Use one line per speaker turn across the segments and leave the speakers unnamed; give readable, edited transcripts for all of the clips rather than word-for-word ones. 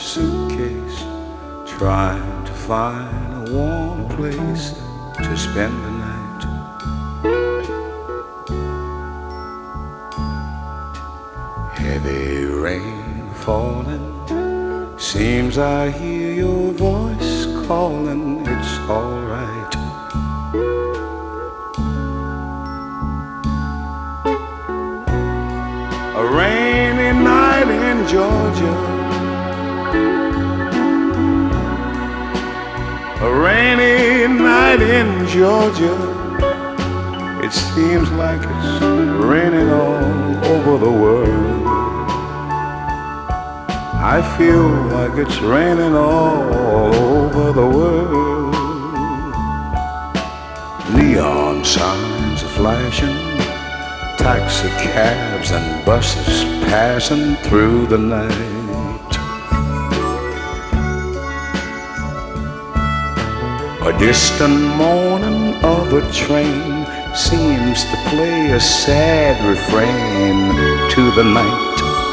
suitcase, trying to find a warm place to spend the night. Heavy rain falling, seems I hear your voice calling, it's all right. A rainy night in Georgia, a rainy night in Georgia. It seems like it's raining all over the world. I feel like it's raining all over the world. Neon signs are flashing, taxi cabs and buses passing through the night. A distant mourning of a train seems to play a sad refrain to the night.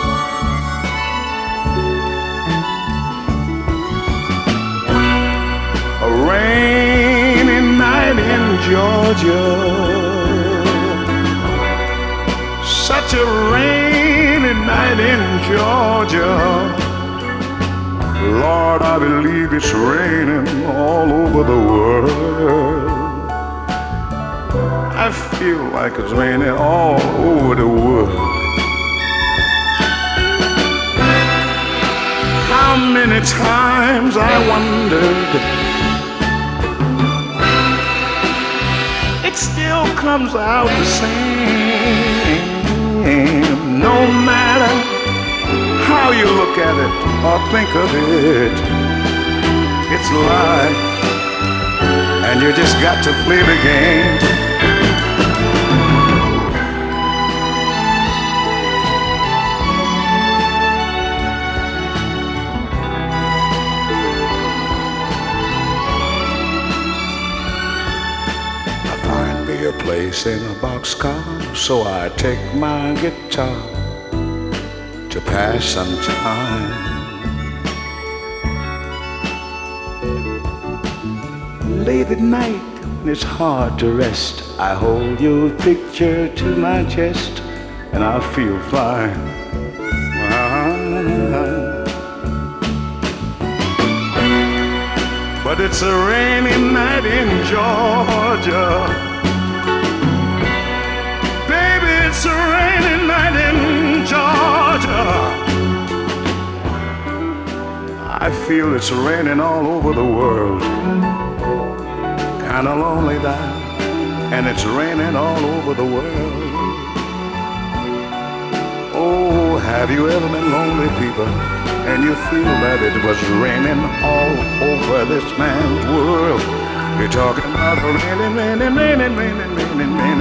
A rainy night in Georgia, such a rainy night in Georgia. Lord, I believe it's raining all over the world. I feel like it's raining all over the world. How many times I wondered, it still comes out the same. No matter how you look at it or think of it, it's life, and you just got to play the game. A place in a boxcar, so I take my guitar to pass some time. Late at night when it's hard to rest, I hold your picture to my chest and I feel fine. But it's a rainy night in Georgia. It's a rainy night in Georgia. I feel it's raining all over the world. Kinda lonely now, and it's raining all over the world. Oh, have you ever been lonely, people, and you feel that it was raining all over this man's world? You're talking about a raining, raining, raining, raining, raining, raining